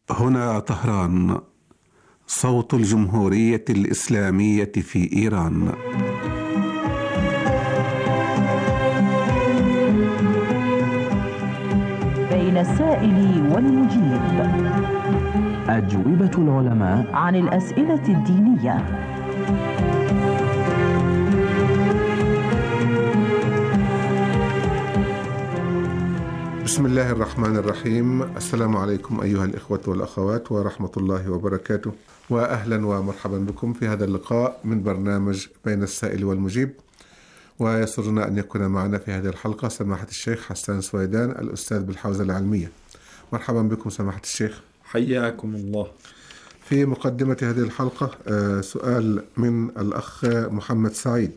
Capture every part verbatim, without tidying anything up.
هنا طهران، صوت الجمهورية الإسلامية في إيران. بين السائل والمجيب، أجوبة العلماء عن الأسئلة الدينية. بسم الله الرحمن الرحيم. السلام عليكم أيها الإخوة والأخوات ورحمة الله وبركاته، وأهلا ومرحبا بكم في هذا اللقاء من برنامج بين السائل والمجيب. ويسرنا أن يكون معنا في هذه الحلقة سماحة الشيخ حسان سويدان، الأستاذ بالحوزة العلمية. مرحبا بكم سماحة الشيخ. حياكم الله. في مقدمة هذه الحلقة سؤال من الأخ محمد سعيد،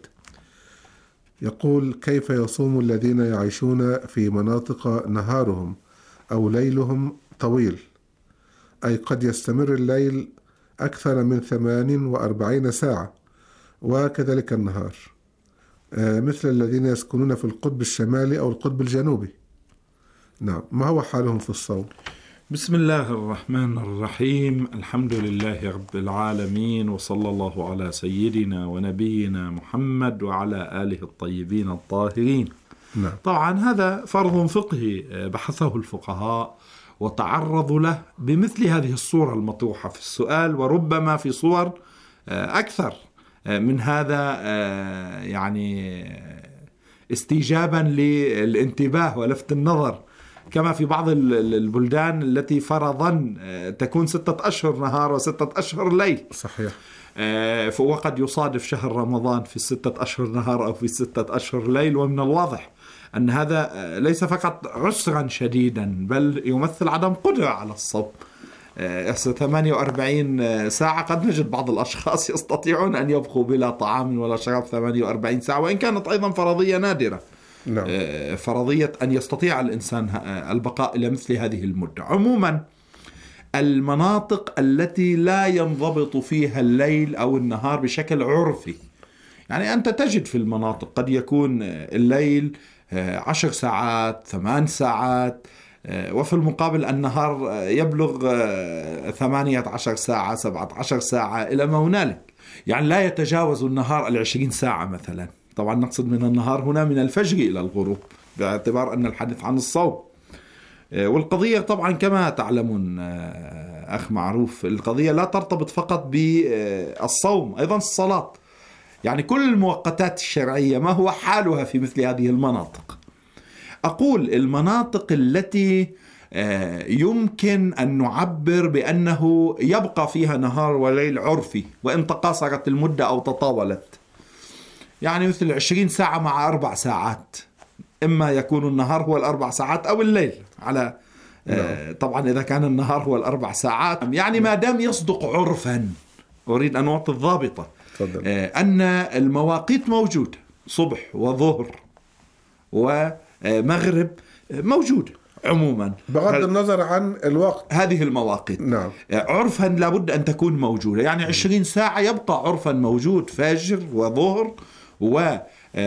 يقول: كيف يصوم الذين يعيشون في مناطق نهارهم أو ليلهم طويل، أي قد يستمر الليل أكثر من ثمان وأربعين ساعة وكذلك النهار، مثل الذين يسكنون في القطب الشمالي أو القطب الجنوبي؟ نعم، ما هو حالهم في الصوم؟ بسم الله الرحمن الرحيم. الحمد لله رب العالمين، وصلى الله على سيدنا ونبينا محمد وعلى آله الطيبين الطاهرين. نعم. طبعا هذا فرض فقهي بحثه الفقهاء وتعرضوا له بمثل هذه الصورة المطروحة في السؤال، وربما في صور أكثر من هذا، يعني استجابا للانتباه ولفت النظر، كما في بعض البلدان التي فرضا تكون ستة أشهر نهار وستة أشهر ليل. صحيح. وقد يصادف شهر رمضان في ستة أشهر نهار أو في ستة أشهر ليل، ومن الواضح أن هذا ليس فقط عسرا شديدا بل يمثل عدم قدرة على الصوم. ثمانية وأربعين ساعة قد نجد بعض الأشخاص يستطيعون أن يبقوا بلا طعام ولا شراب ثمانية وأربعين ساعة، وإن كانت أيضا فرضية نادرة. نعم. فرضية أن يستطيع الإنسان البقاء إلى مثل هذه المدة. عموما المناطق التي لا ينضبط فيها الليل أو النهار بشكل عرفي، يعني أنت تجد في المناطق قد يكون الليل عشر ساعات ثمان ساعات، وفي المقابل النهار يبلغ ثمانية عشر ساعة سبعة عشر ساعة إلى ما هنالك، يعني لا يتجاوز النهار العشرين ساعة مثلا. طبعا نقصد من النهار هنا من الفجر إلى الغروب، باعتبار أن الحديث عن الصوم. والقضية طبعا كما تعلمون أخ معروف، القضية لا ترتبط فقط بالصوم، أيضا الصلاة، يعني كل المؤقتات الشرعية ما هو حالها في مثل هذه المناطق. أقول المناطق التي يمكن أن نعبر بأنه يبقى فيها نهار وليل عرفي وإن تقاصرت المدة أو تطاولت، يعني مثل عشرين ساعة مع أربع ساعات، إما يكون النهار هو الأربع ساعات أو الليل على آه طبعا إذا كان النهار هو الأربع ساعات، يعني ما دام يصدق عرفا. أريد أن أعطي الضابطة، آه أن المواقيت موجودة، صبح وظهر ومغرب موجودة عموما بغض النظر عن الوقت. هذه المواقيت نعم. عرفا لابد أن تكون موجودة، يعني عشرين ساعة يبقى عرفا موجود، فجر وظهر ومغرب،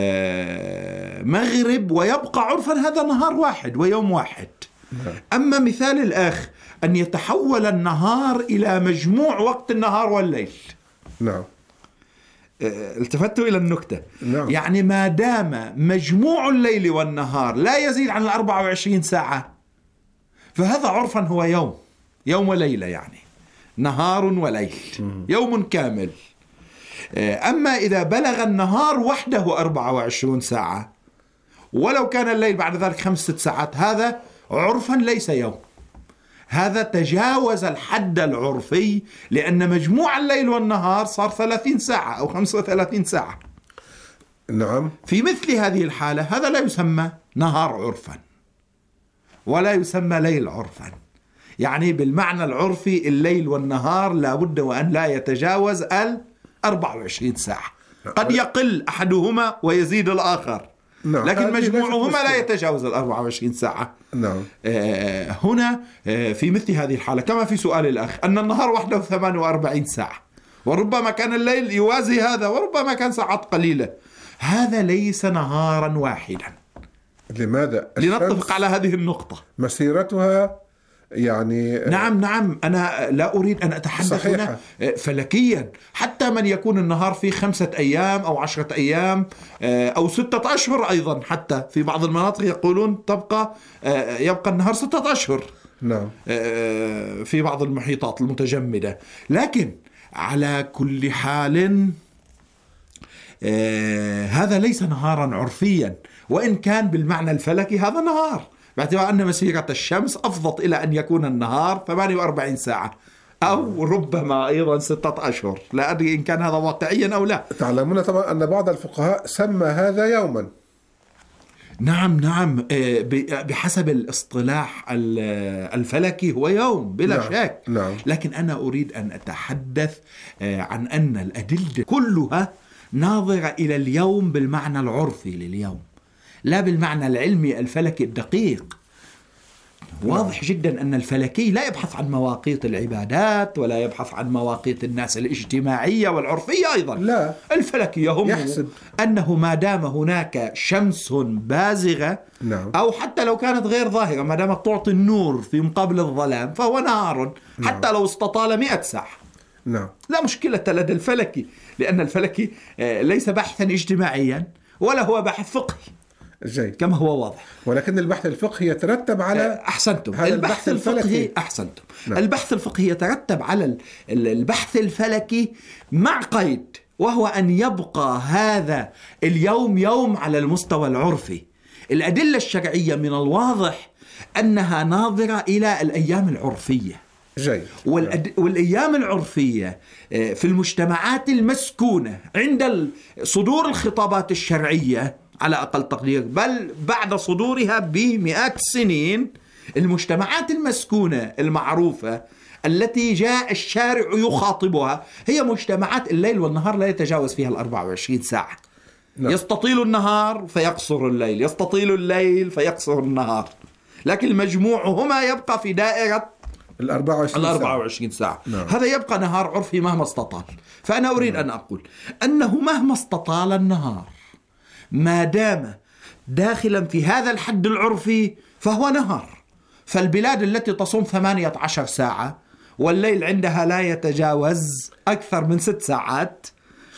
ويبقى عرفا هذا نهار واحد ويوم واحد. نعم. أما مثال الآخر أن يتحول النهار إلى مجموع وقت النهار والليل. نعم. التفتوا إلى النكتة. نعم. يعني ما دام مجموع الليل والنهار لا يزيد عن الأربع وعشرين ساعة فهذا عرفا هو يوم يوم وليلة، يعني نهار وليل، يوم كامل. أما إذا بلغ النهار وحده أربع وعشرين ساعة ولو كان الليل بعد ذلك خمسة ساعات، هذا عرفا ليس يوم، هذا تجاوز الحد العرفي، لأن مجموع الليل والنهار صار ثلاثين ساعة أو خمسة وثلاثين ساعة. نعم. في مثل هذه الحالة هذا لا يسمى نهار عرفا ولا يسمى ليل عرفا، يعني بالمعنى العرفي الليل والنهار لابد وأن لا يتجاوز الأربع وعشرين ساعة، قد يقل أحدهما ويزيد الآخر. نعم. لكن مجموعهما لا يتجاوز الأربع وعشرين ساعة. نعم. آه هنا آه في مثل هذه الحالة كما في سؤال الأخ أن النهار وحده ثمان وأربعين ساعة، وربما كان الليل يوازي هذا وربما كان ساعات قليلة، هذا ليس نهارا واحدا. لماذا؟ لنتفق على هذه النقطة. مسيرتها يعني نعم نعم أنا لا أريد أن أتحدث صحيحة. هنا فلكيا. حتى من يكون النهار فيه خمسة أيام أو عشرة أيام أو ستة أشهر أيضا، حتى في بعض المناطق يقولون تبقى يبقى النهار ستة أشهر نعم في بعض المحيطات المتجمدة. لكن على كل حال هذا ليس نهارا عرفيا، وإن كان بالمعنى الفلكي هذا نهار، باعتبار أن مسيرة الشمس أفضت إلى أن يكون النهار ثمانية وأربعين ساعة أو ربما أيضا ستة أشهر. لا أدري إن كان هذا واقعيا أو لا. تعلمون طبعا أن بعض الفقهاء سمى هذا يوما. نعم نعم بحسب الاصطلاح الفلكي هو يوم بلا نعم. شك. نعم. لكن أنا أريد أن أتحدث عن أن الأدلة كلها ناظرة إلى اليوم بالمعنى العرفي لليوم، لا بالمعنى العلمي الفلكي الدقيق. واضح جدا أن الفلكي لا يبحث عن مواقيت العبادات ولا يبحث عن مواقيت الناس الاجتماعية والعرفية أيضا. لا، الفلكي يهم يحسب أنه ما دام هناك شمس بازغة نعم. أو حتى لو كانت غير ظاهرة، ما دامت تعطي النور في مقابل الظلام فهو نهار، حتى لو استطال مئة ساعة. نعم. لا مشكلة لدى الفلكي، لأن الفلكي ليس بحثا اجتماعيا ولا هو بحث فقهي جيد كما هو واضح. ولكن البحث الفقهي يترتب على أحسنتم هذا البحث البحث الفقهي الفلكي. أحسنتم نعم. البحث الفقهي يترتب على البحث الفلكي مع قيد، وهو أن يبقى هذا اليوم يوم على المستوى العرفي. الأدلة الشرعية من الواضح أنها ناظرة إلى الأيام العرفية. جيد. والأد... والأيام العرفية في المجتمعات المسكونة عند صدور الخطابات الشرعية على أقل تقدير، بل بعد صدورها بمئات السنين، المجتمعات المسكونة المعروفة التي جاء الشارع يخاطبها هي مجتمعات الليل والنهار لا يتجاوز فيها الأربع وعشرين ساعة. نعم. يستطيل النهار فيقصر الليل، يستطيل الليل فيقصر النهار، لكن مجموعهما يبقى في دائرة الأربع وعشرين ساعة. نعم. هذا يبقى نهار عرفي مهما استطال. فأنا أريد نعم. أن أقول أنه مهما استطال النهار ما دام داخلا في هذا الحد العرفي فهو نهار. فالبلاد التي تصوم ثمانية عشر ساعة والليل عندها لا يتجاوز أكثر من ست ساعات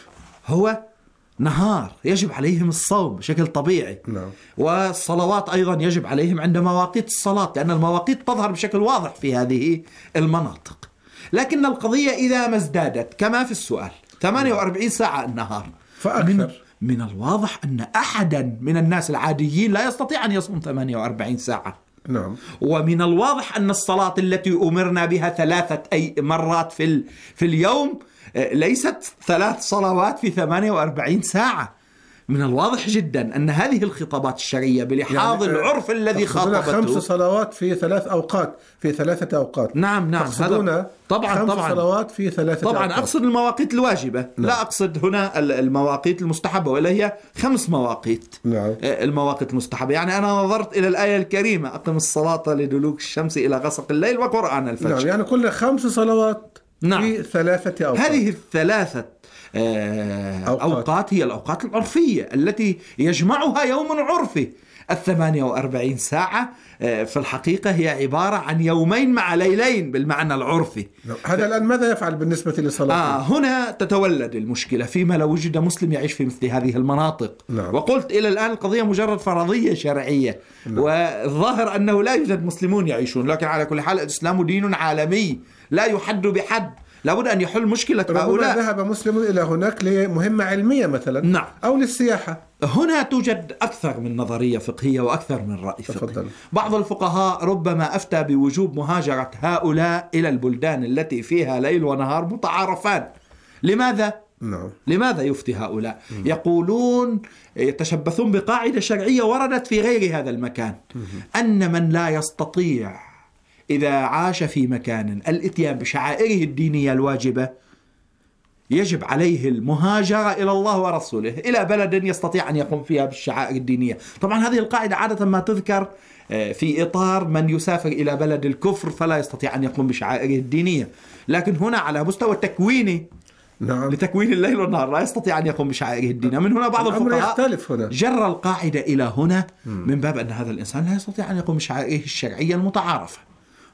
هو نهار يجب عليهم الصوم بشكل طبيعي. نعم. والصلوات أيضا يجب عليهم عند مواقيت الصلاة، لأن المواقيت تظهر بشكل واضح في هذه المناطق. لكن القضية إذا ما ازدادت كما في السؤال ثمانية وأربعين ساعة النهار فأكثر، من, من الواضح أن أحدا من الناس العاديين لا يستطيع أن يصوم ثمانية وأربعين ساعة. نعم. ومن الواضح أن الصلاة التي أمرنا بها ثلاثة أي مرات في, في اليوم ليست ثلاث صلوات في ثمانية وأربعين ساعة. من الواضح جدا أن هذه الخطابات الشرعية بلحاظ يعني العرف الذي خاطبته خمس صلوات في ثلاث أوقات في ثلاثة أوقات. نعم نعم هذا طبعا خمس طبعا صلوات في ثلاثة طبعا أوقات. أقصد المواقيت الواجبة. نعم. لا أقصد هنا المواقيت المستحبة، ولا هي خمس مواقيت. نعم. المواقيت المستحبة، يعني أنا نظرت إلى الآية الكريمة أقم الصلاة لدلوك الشمس إلى غسق الليل وقرآن الفجر. نعم. يعني كل خمس صلوات نعم. في ثلاثة أوقات. هذه الثلاثة أوقات. أوقات هي الأوقات العرفية التي يجمعها يوم عرفي. الثمانية وأربعين ساعة في الحقيقة هي عبارة عن يومين مع ليلين بالمعنى العرفي. هذا الآن ماذا يفعل بالنسبة لصلاة؟ آه هنا تتولد المشكلة فيما لو وجد مسلم يعيش في مثل هذه المناطق. نعم. وقلت إلى الآن القضية مجرد فرضية شرعية. نعم. والظاهر أنه لا يوجد مسلمون يعيشون، لكن على كل حال الإسلام دين عالمي لا يحد بحد، لابد أن يحل مشكلة هؤلاء. ذهب مسلم إلى هناك لمهمة علمية مثلا. نعم. أو للسياحة. هنا توجد أكثر من نظرية فقهية وأكثر من رأي فقهي. بعض الفقهاء ربما أفتى بوجوب مهاجرة هؤلاء إلى البلدان التي فيها ليل ونهار متعارفان. لماذا؟ نعم. لماذا يفتي هؤلاء؟ م. يقولون يتشبثون بقاعدة شرعية وردت في غير هذا المكان، م. أن من لا يستطيع إذا عاش في مكان الاتيان بشعائره الدينية الواجبة يجب عليه المهاجرة إلى الله ورسوله إلى بلد يستطيع أن يقوم فيها بالشعائر الدينية. طبعا هذه القاعدة عادة ما تذكر في إطار من يسافر إلى بلد الكفر فلا يستطيع أن يقوم بشعائره الدينية، لكن هنا على مستوى التكويني. نعم. لتكوين الليل والنهار لا يستطيع أن يقوم بشعائره الدينية. من هنا بعض الفقهاء جرى القاعدة إلى هنا من باب أن هذا الإنسان لا يستطيع أن يقوم بشعائره الشرعية المتعارفة.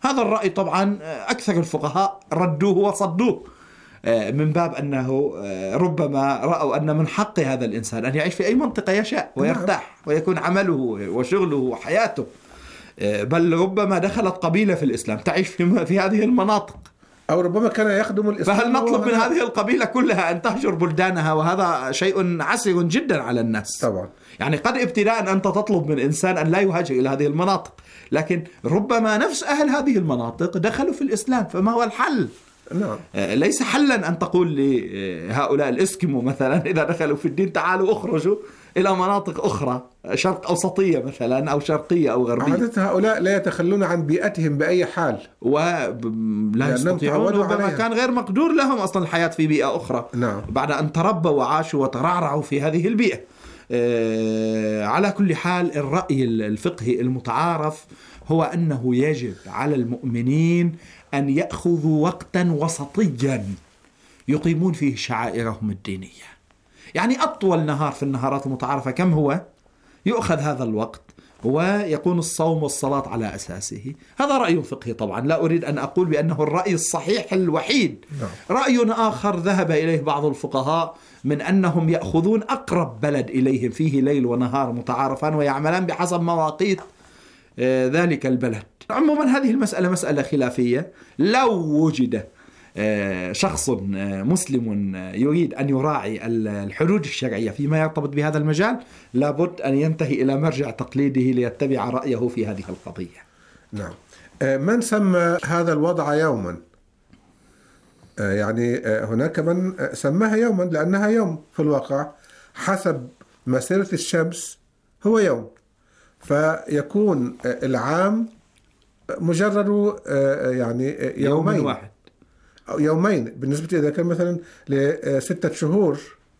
هذا الرأي طبعا أكثر الفقهاء ردوه وصدوه، من باب أنه ربما رأوا أن من حق هذا الإنسان أن يعيش في أي منطقة يشاء ويرتاح ويكون عمله وشغله وحياته، بل ربما دخلت قبيلة في الإسلام تعيش في, في هذه المناطق، أو ربما كان يخدم الإسلام. فهل نطلب من هذه القبيلة كلها أن تهجر بلدانها؟ وهذا شيء عسير جدا على الناس طبعا. يعني قد ابتداء أنت تطلب من إنسان أن لا يهاجر إلى هذه المناطق، لكن ربما نفس أهل هذه المناطق دخلوا في الإسلام، فما هو الحل؟ نعم. ليس حلا أن تقول لهؤلاء الإسكيمو مثلا إذا دخلوا في الدين تعالوا أخرجوا إلى مناطق أخرى شرق أوسطية مثلا أو شرقية أو غربية. عادة هؤلاء لا يتخلون عن بيئتهم بأي حال ولا يستطيعون، ربما كان غير مقدور لهم أصلا الحياة في بيئة أخرى. نعم. بعد أن تربوا وعاشوا وترعرعوا في هذه البيئة. آه على كل حال الرأي الفقهي المتعارف هو أنه يجب على المؤمنين أن يأخذوا وقتا وسطيا يقيمون فيه شعائرهم الدينية. يعني أطول نهار في النهارات المتعارفة كم هو؟ يؤخذ هذا الوقت ويكون الصوم والصلاة على أساسه. هذا رأي فقهي طبعا، لا أريد أن أقول بأنه الرأي الصحيح الوحيد. رأي آخر ذهب إليه بعض الفقهاء من أنهم يأخذون أقرب بلد إليهم فيه ليل ونهار متعارفان ويعملان بحسب مواقيت ذلك البلد. عموما هذه المسألة مسألة خلافية. لو وجد شخص مسلم يريد أن يراعي الحدود الشرعية فيما يرتبط بهذا المجال لابد أن ينتهي إلى مرجع تقليده ليتبع رأيه في هذه القضية. نعم. من سمى هذا الوضع يوما؟ يعني هناك من سماها يوما لأنها يوم في الواقع حسب مسيرة الشمس هو يوم، فيكون العام مجرد يعني يومين يوم واحد أو يومين بالنسبة إذا كان مثلا لستة شهور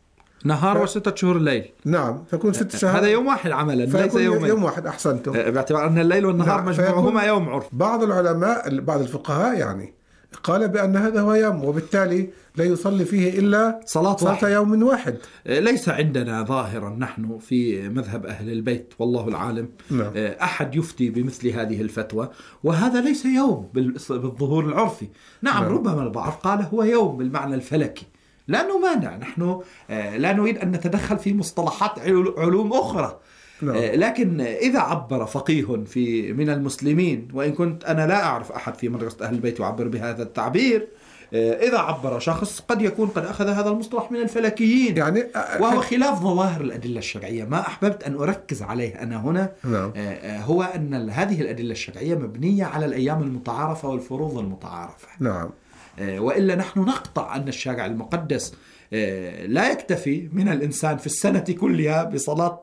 نهار ف... وستة شهور الليل. نعم، فيكون ستة شهور هذا يوم واحد عملا ليس يومين. يوم واحد أحسنتم، باعتبار أن الليل والنهار نعم. مجموعهما يوم عرف. بعض العلماء بعض الفقهاء يعني قال بأن هذا هو يوم وبالتالي لا يصلي فيه إلا صلاة, صلاة يوم واحد. ليس عندنا ظاهرا نحن في مذهب أهل البيت والله العالم نعم. أحد يفتي بمثل هذه الفتوى، وهذا ليس يوم بالظهور العرفي. نعم, نعم. ربما البعض قال هو يوم بالمعنى الفلكي، لا نمانع، نحن لا نريد أن نتدخل في مصطلحات علوم أخرى. نعم. لكن إذا عبر فقيه في من المسلمين، وإن كنت أنا لا أعرف أحد في مدرسة أهل البيت يعبر بهذا التعبير، إذا عبر شخص قد يكون قد أخذ هذا المصطلح من الفلكيين يعني وهو خلاف ظواهر الأدلة الشرعية. ما أحببت أن أركز عليه أنا هنا نعم. هو أن هذه الأدلة الشرعية مبنية على الأيام المتعارفة والفروض المتعارفة. نعم. وإلا نحن نقطع أن الشارع المقدس لا يكتفي من الإنسان في السنة كلها بصلاة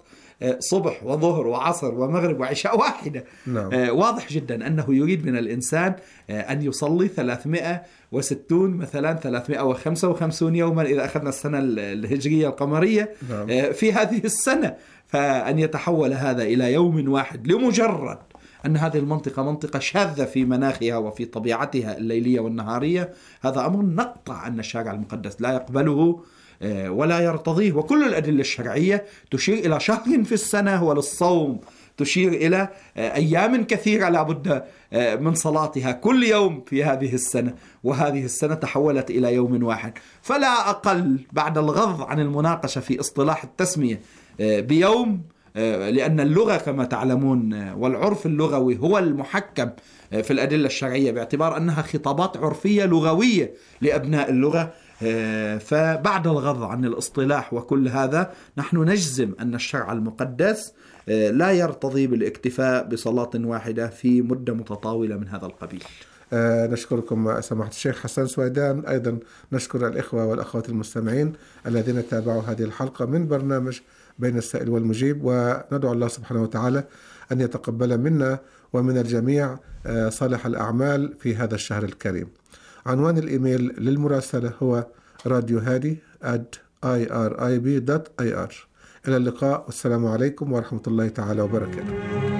صبح وظهر وعصر ومغرب وعشاء واحدة. نعم. آه واضح جدا أنه يريد من الإنسان آه أن يصلي ثلاثمائة وستون مثلا ثلاثمائة وخمسة وخمسين يوما إذا أخذنا السنة الهجرية القمرية. نعم. آه في هذه السنة، فأن يتحول هذا إلى يوم واحد لمجرد أن هذه المنطقة منطقة شاذة في مناخها وفي طبيعتها الليلية والنهارية، هذا أمر نقطع أن الشارع المقدس لا يقبله ولا يرتضيه. وكل الأدلة الشرعية تشير إلى شهر في السنة هو للصوم، تشير إلى أيام كثيرة لابد من صلاتها كل يوم في هذه السنة، وهذه السنة تحولت إلى يوم واحد. فلا أقل بعد الغض عن المناقشة في اصطلاح التسمية بيوم، لأن اللغة كما تعلمون والعرف اللغوي هو المحكم في الأدلة الشرعية باعتبار أنها خطابات عرفية لغوية لأبناء اللغة. فبعد الغض عن الاصطلاح وكل هذا نحن نجزم أن الشرع المقدس لا يرتضي بالاكتفاء بصلاة واحدة في مدة متطاولة من هذا القبيل. آه نشكركم سماحة الشيخ حسن سويدان. أيضا نشكر الإخوة والأخوات المستمعين الذين تابعوا هذه الحلقة من برنامج بين السائل والمجيب، وندعو الله سبحانه وتعالى أن يتقبل منا ومن الجميع آه صالح الأعمال في هذا الشهر الكريم. عنوان الإيميل للمراسلة هو راديو هادي آت آي آر آي بي دوت آي آر. إلى اللقاء والسلام عليكم ورحمة الله تعالى وبركاته.